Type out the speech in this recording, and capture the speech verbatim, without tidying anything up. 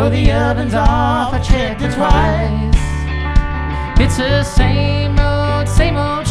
know the oven's off, I checked it twice. It's the same old, same old